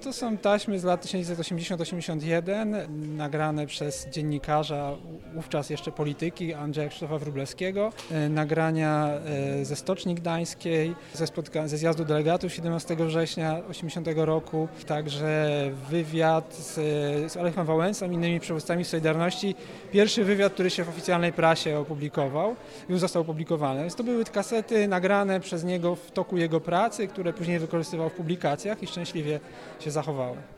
To są taśmy z lat 1980-81, nagrane przez dziennikarza, wówczas jeszcze polityki, Andrzeja Krzysztofa Wróblewskiego. Nagrania ze Stoczni Gdańskiej, ze zjazdu delegatów 17 września 80 roku, także wywiad z Olechem Wałęsą i innymi przywódcami Solidarności. Pierwszy wywiad, który się w oficjalnej prasie opublikował, już został opublikowany. Więc to były kasety nagrane przez niego w toku jego pracy, które później wykorzystywał w publikacjach i szczęśliwie się zachowały.